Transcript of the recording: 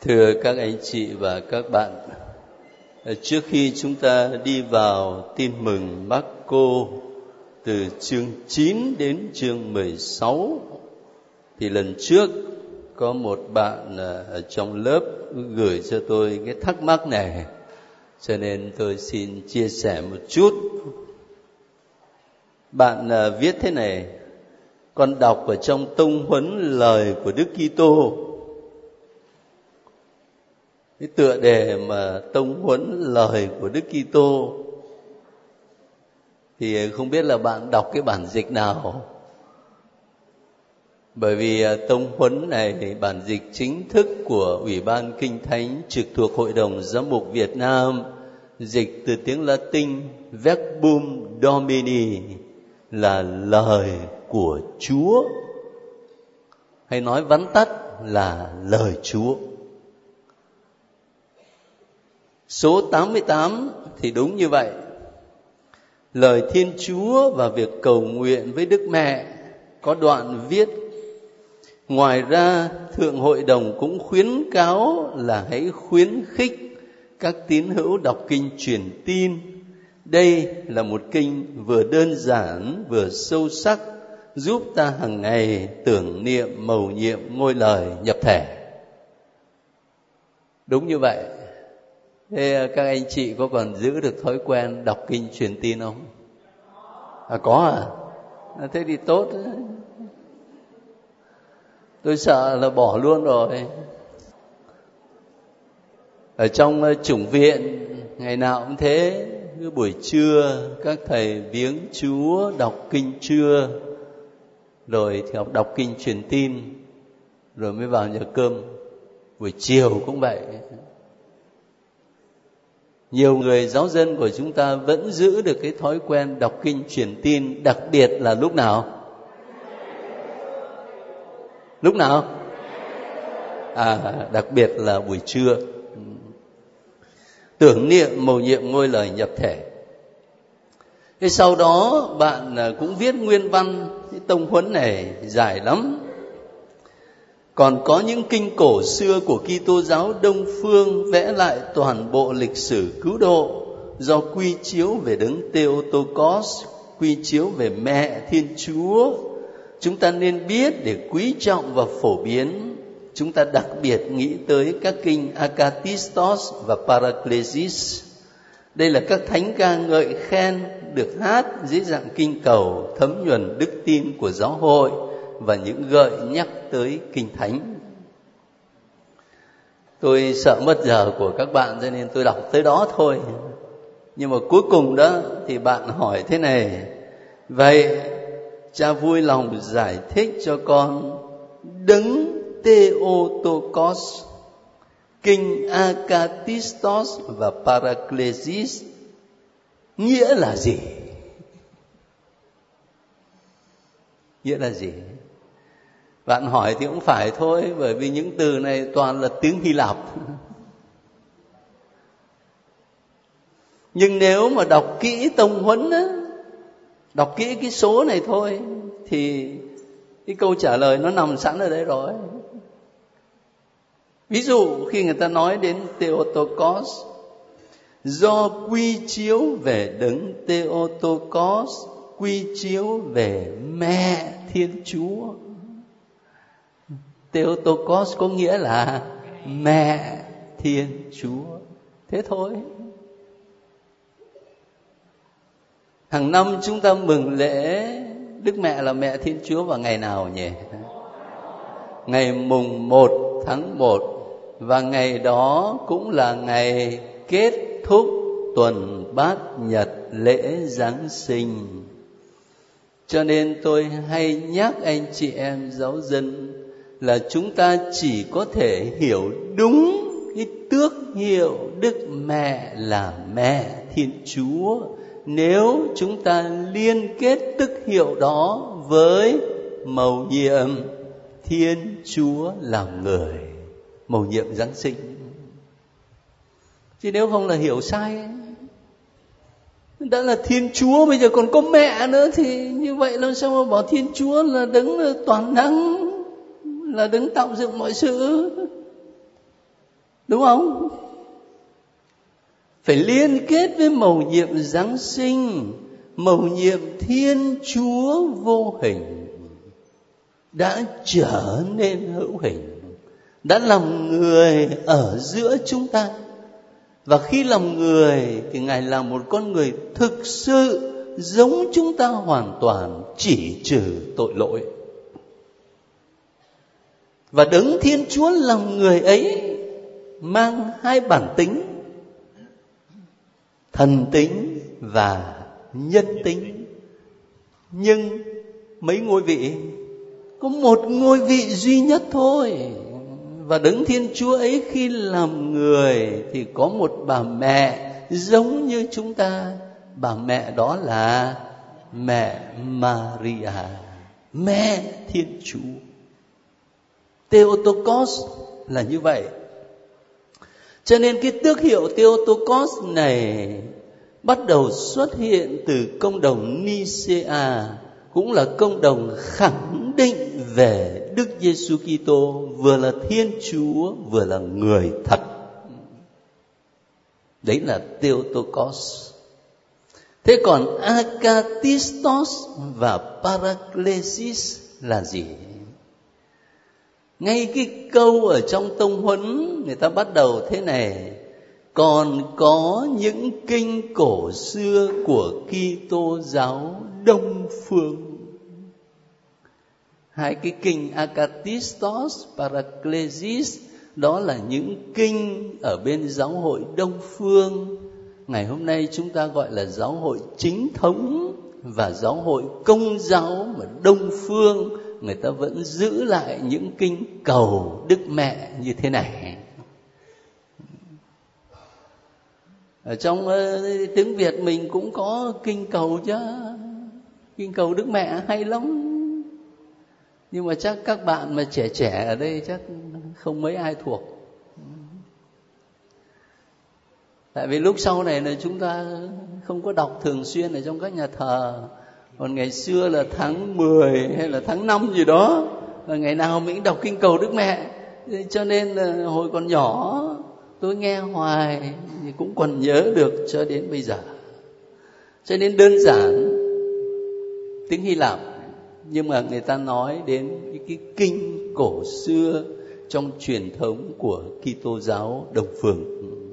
Thưa các anh chị và các bạn, trước khi chúng ta đi vào tin mừng Mác-cô từ chương 9 đến chương 16, thì lần trước có một bạn ở trong lớp gửi cho tôi cái thắc mắc này, cho nên tôi xin chia sẻ một chút. Bạn viết thế này: con đọc ở trong tông huấn lời của Đức Kitô. Cái tựa đề mà tông huấn lời của Đức Kitô thì không biết là bạn đọc cái bản dịch nào. Bởi vì tông huấn này bản dịch chính thức của Ủy ban Kinh Thánh trực thuộc Hội đồng Giám mục Việt Nam, dịch từ tiếng Latin Verbum Domini, là lời của Chúa, hay nói vắn tắt là lời Chúa. Số 88 thì đúng như vậy. Lời Thiên Chúa và việc cầu nguyện với Đức Mẹ có đoạn viết: ngoài ra, Thượng Hội đồng cũng khuyến cáo là hãy khuyến khích các tín hữu đọc kinh truyền tin. Đây là một kinh vừa đơn giản vừa sâu sắc, giúp ta hàng ngày tưởng niệm mầu nhiệm ngôi lời nhập thể. Đúng như vậy. Thế các anh chị có còn giữ được thói quen đọc kinh truyền tin không? Có à? Thế thì tốt. Tôi sợ là bỏ luôn rồi. Ở trong chủng viện ngày nào cũng thế, cứ buổi trưa các thầy viếng Chúa đọc kinh trưa, rồi thì học đọc kinh truyền tin, rồi mới vào nhà cơm. Buổi chiều cũng vậy. Nhiều người giáo dân của chúng ta vẫn giữ được cái thói quen đọc kinh truyền tin, đặc biệt là lúc nào? Lúc nào? Đặc biệt là buổi trưa. Tưởng niệm mầu nhiệm ngôi lời nhập thể. Thế sau đó bạn cũng viết nguyên văn. Cái tông huấn này dài lắm. Còn có những kinh cổ xưa của Kitô giáo Đông phương vẽ lại toàn bộ lịch sử cứu độ, do quy chiếu về đấng Theotokos, quy chiếu về Mẹ Thiên Chúa. Chúng ta nên biết để quý trọng và phổ biến. Chúng ta đặc biệt nghĩ tới các kinh Akatistos và Paraklesis. Đây là các thánh ca ngợi khen được hát dưới dạng kinh cầu, thấm nhuần đức tin của giáo hội và những gợi nhắc tới kinh thánh. Tôi sợ mất giờ của các bạn cho nên tôi đọc tới đó thôi. Nhưng mà cuối cùng đó thì bạn hỏi thế này: vậy cha vui lòng giải thích cho con đấng Theotokos, kinh Akatistos và Paraklesis nghĩa là gì? Nghĩa là gì? Bạn hỏi thì cũng phải thôi, bởi vì những từ này toàn là tiếng Hy Lạp. Nhưng nếu mà đọc kỹ tông huấn á, đọc kỹ cái số này thôi, thì cái câu trả lời nó nằm sẵn ở đấy rồi. Ví dụ khi người ta nói đến Theotokos, do quy chiếu về đấng Theotokos, quy chiếu về Mẹ Thiên Chúa. Theotokos có nghĩa là Mẹ Thiên Chúa. Thế thôi. Hàng năm chúng ta mừng lễ Đức Mẹ là Mẹ Thiên Chúa vào ngày nào nhỉ? Ngày mùng 1 tháng 1. Và ngày đó cũng là ngày kết thúc tuần Bát Nhật lễ Giáng sinh. Cho nên tôi hay nhắc anh chị em giáo dân là chúng ta chỉ có thể hiểu đúng cái tước hiệu Đức Mẹ là Mẹ Thiên Chúa nếu chúng ta liên kết tước hiệu đó với mầu nhiệm Thiên Chúa làm người, mầu nhiệm Giáng sinh. Chứ nếu không là hiểu sai ấy. Đã là Thiên Chúa bây giờ còn có Mẹ nữa thì như vậy làm sao mà bảo Thiên Chúa là đấng toàn năng, là đấng tạo dựng mọi sự. đúng không? Phải liên kết với mầu nhiệm Giáng sinh, mầu nhiệm Thiên Chúa vô hình đã trở nên hữu hình, đã làm người ở giữa chúng ta. Và khi làm người thì Ngài là một con người thực sự giống chúng ta hoàn toàn, chỉ trừ tội lỗi. Và Đấng Thiên Chúa làm người ấy mang hai bản tính, thần tính và nhân tính. Nhưng mấy ngôi vị? Có một ngôi vị duy nhất thôi. Và Đấng Thiên Chúa ấy khi làm người thì có một bà mẹ giống như chúng ta. Bà mẹ đó là mẹ Maria, mẹ Thiên Chúa. Theotokos là như vậy. Cho nên cái tước hiệu Theotokos này bắt đầu xuất hiện từ công đồng Nicea, cũng là công đồng khẳng định về Đức Giêsu Kitô vừa là Thiên Chúa vừa là người thật. Đấy là Theotokos. Thế còn Akatistos và Paraklesis là gì? Ngay cái câu ở trong tông huấn người ta bắt đầu thế này: còn có những kinh cổ xưa của Kitô giáo Đông phương. Hai cái kinh Akatistos, Paraklesis đó là những kinh ở bên giáo hội Đông phương. Ngày hôm nay chúng ta gọi là giáo hội chính thống và giáo hội công giáo, mà Đông phương người ta vẫn giữ lại những kinh cầu Đức Mẹ như thế này. Ở trong tiếng Việt mình cũng có kinh cầu chứ. Kinh cầu Đức Mẹ hay lắm. Nhưng mà chắc các bạn mà trẻ ở đây chắc không mấy ai thuộc. Tại vì lúc sau này là chúng ta không có đọc thường xuyên ở trong các nhà thờ. Còn ngày xưa là tháng 10 hay là tháng 5 gì đó, và ngày nào mình đọc kinh cầu Đức Mẹ. Cho nên là hồi còn nhỏ tôi nghe hoài thì cũng còn nhớ được cho đến bây giờ. Cho nên đơn giản tiếng Hy Lạp, nhưng mà người ta nói đến cái kinh cổ xưa trong truyền thống của Kitô giáo Đông phương.